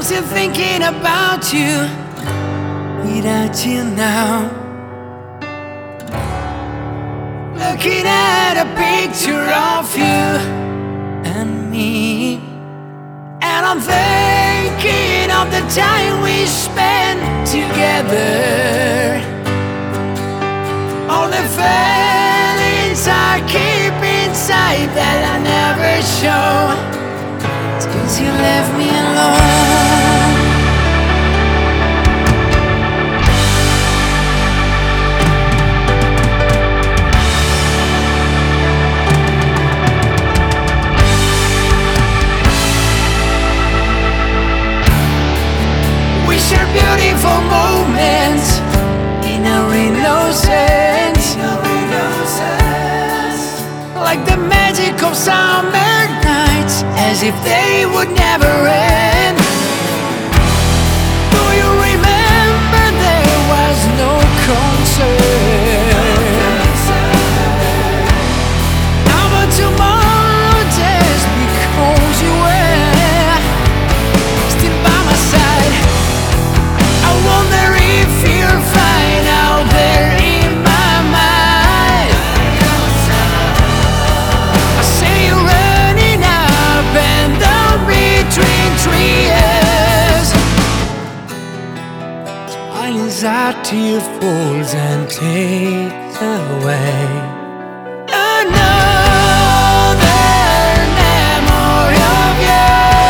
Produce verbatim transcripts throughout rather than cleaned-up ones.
I'm still thinking about you without you now. Looking at a picture of you and me, and I'm thinking of the time we spent together. All the feelings I keep inside that I never show, it's 'cause you left me alone. We share beautiful moments in a innocence, like the magic of summer nights, as if they would never end. Do you remember there was no concern about tomorrow just because you were still by my side? I wonder if you're fine out there in my mind. I say you're running up and down between trees, smiling as our tear falls and takes away another memory of you.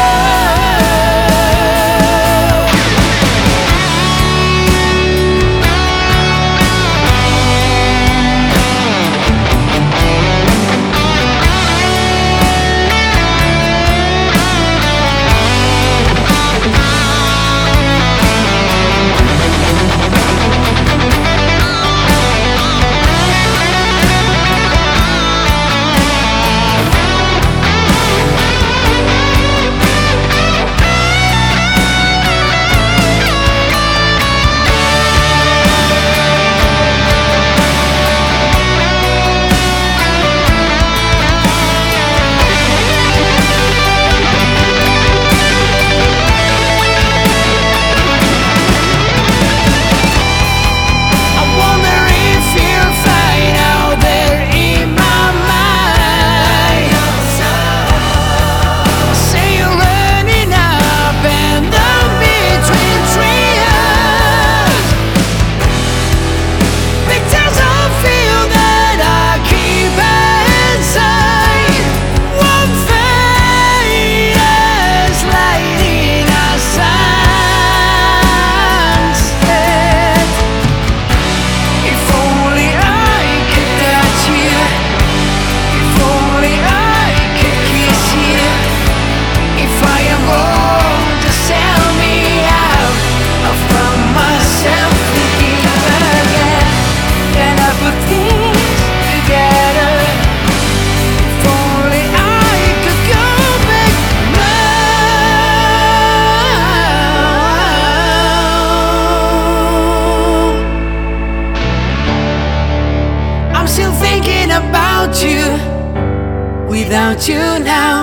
About you without you now.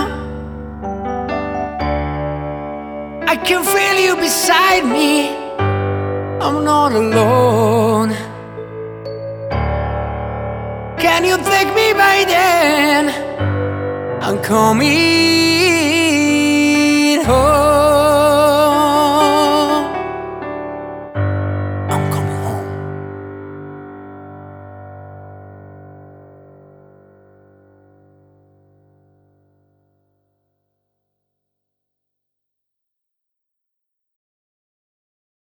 I can feel you beside me, I'm not alone. Can you take me by then and call me